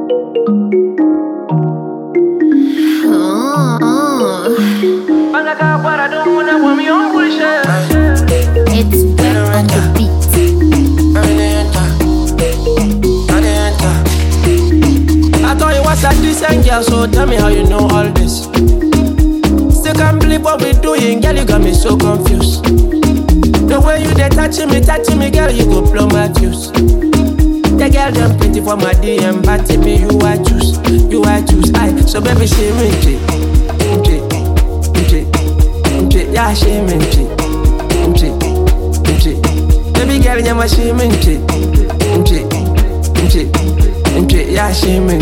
It's wet on the beat. I thought you was a decent girl, so tell me how you know all this. Still can't believe what we doing, girl, you got me so confused. The way you dey touching me, girl, you go blow my fuse. The girl them pretty for my DM, but to me you I choose. Aye, so baby she me yeah she me baby girl nyama she me yeah she me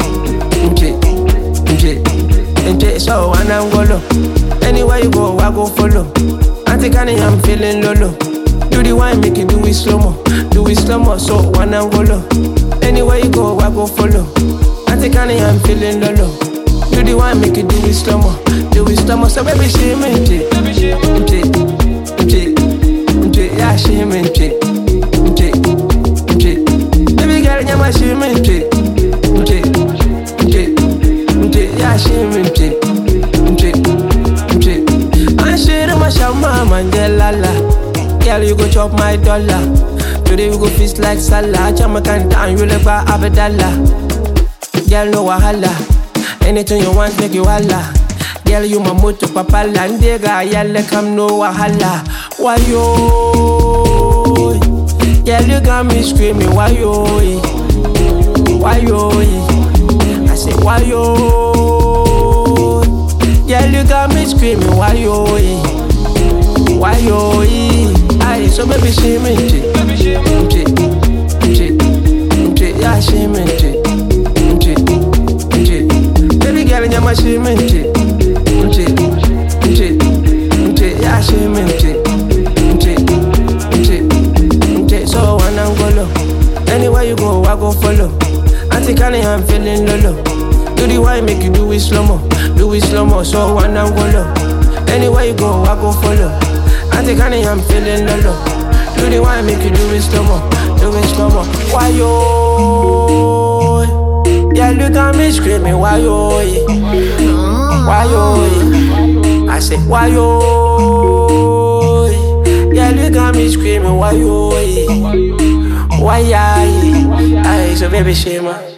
so when I'm golo, anywhere you go I go follow. Auntie Connie I'm feeling lolo. Do the wine make it do it slow mo, so when I'm golo, anywhere you go I go follow. Auntie Connie I'm feeling lolo. Do the wine make it do it slow mo, so baby she me yeah she me baby girl nyama she me yeah she me and she do my shama manjelala. Girl you go chop my dollar. Today we go feast like Salah. Jamaican town you like by Abdallah. Girl no wahala. Anything you want make you holla. Girl you my moto papa landega. Yalla come no wahala. Why yo? Girl you got me screaming. Why yo? I say why yo? Girl you got me screaming. Why yo? Aye, so baby she me yeah she me baby girl nyama she me yeah she me so when I'm golo, anywhere you go I go follow. Auntie Connie I'm feeling lolo. Do the wine make you do it slow mo, so when I'm golo, anywhere you go I go follow. Auntie Connie I'm feeling lolo. Do the wine make you do it slow mo. Why yo? Yeah, look at me screaming. Why yo? I say why yo? Yeah, look at me screaming. Why yo? Aye, so baby shema.